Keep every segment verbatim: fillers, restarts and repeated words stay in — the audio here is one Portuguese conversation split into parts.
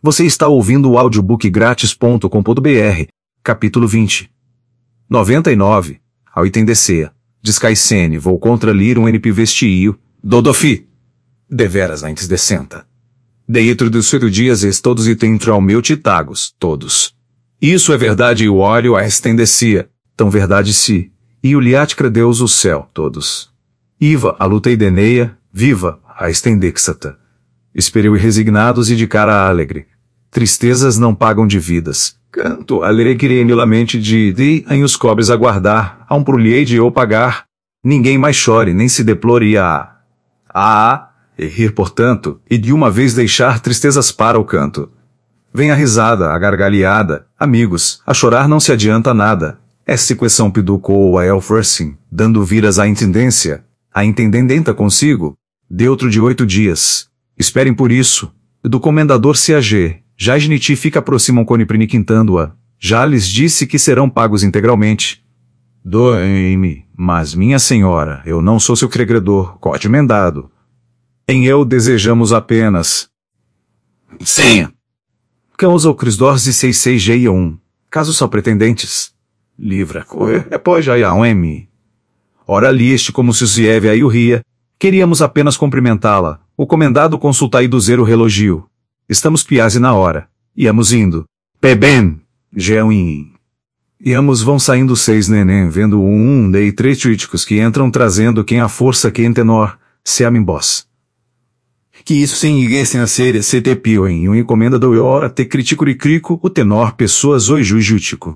Você está ouvindo o audiobook grátis ponto com ponto br, capítulo vinte. noventa e nove. Ao entender-se, descaicene vou contra lir um N P vestio, Dodofi. Deveras antes de senta. Deitro dos seus dias es todos e dentro ao meu titagos, todos. Isso é verdade e o óleo a estendecia, tão verdade se, e o liat credeus o céu, todos. Iva, a luta ideneia, viva, a estendexata. Espereu e resignados e de cara alegre. Tristezas não pagam de vidas. Canto alegrenilamente de de em os cobres aguardar, a um prulhei de eu pagar. Ninguém mais chore, nem se deplore a a e rir portanto, e de uma vez deixar tristezas para o canto. Vem a risada, a gargalhada, amigos, a chorar não se adianta nada. Essa equação piducou a Elfersin, dando viras à intendência, a intendendenta consigo, deutro de oito dias. Esperem por isso, do comendador C A G, já Sniti fica aproximam Coniprini quintando-a, já lhes disse que serão pagos integralmente. Doe-me, mas minha senhora, eu não sou seu credor, cote emendado. Em eu desejamos apenas. Senha. Cãos ou crisdors e seis seis G um, caso só pretendentes. Livra, é pois já há um M. Ora ali este como se Zieve aí o ria, queríamos apenas cumprimentá-la, o comendado consultai do zero relogio. Estamos piase na hora. Iamos indo. Pé bem. Geuin. Iamos vão saindo seis neném, vendo um um dei três críticos que entram trazendo quem a força que em tenor, se boss. Que isso sem iguessem a ser se te pio em um encomenda do ora te critico e crico o tenor pessoas oi jujútico.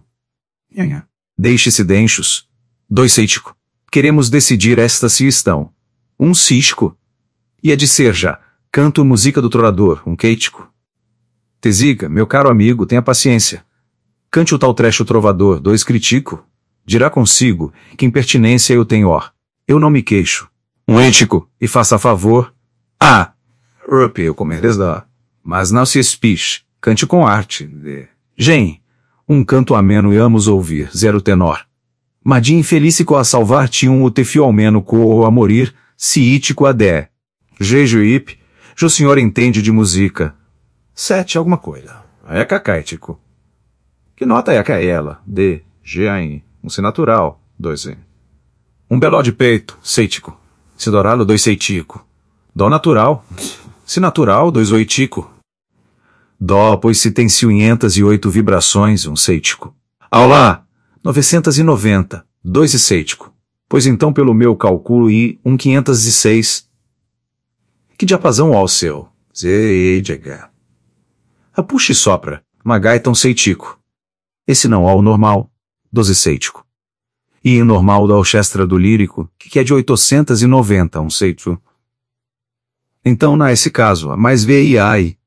Deixe-se denchos. Dois seitico. Queremos decidir esta se estão. Um cisco. E é de ser já. Canto música do trorador, um queitico. Tesiga, meu caro amigo, tenha paciência. Cante o tal trecho trovador, dois critico. Dirá consigo, que impertinência eu tenho, ó. Eu não me queixo. Um ético, e faça favor. Ah! Rup, eu comeres da. Mas não se espiche, cante com arte. De. Gen, um canto ameno e amos ouvir, zero tenor. Madi infelice a salvar-te um o tefio almeno co a morir, se ítico a dé. Jejuípe, jo senhor entende de música. Sete alguma coisa. É cacaitico. Que nota é aquela? D, G aí. Um si natural. Dois E. Um beló de peito. Seitico. Si doralo, dois seitico. Dó natural. Si natural, dois oitico. Dó, pois se tem ciunhentas e oito vibrações, um seitico. Aulá, novecentas e noventa. Dois e seitico. Pois então pelo meu cálculo e um quinhentas e seis. Que diapasão ao seu? Zeidega. A puxa e sopra, magaiton seitico. Esse não ao normal, doze seitico. E normal da orquestra do lírico, que é de oitocentos e noventa, um seitico. Então na esse caso, a mais V I A I,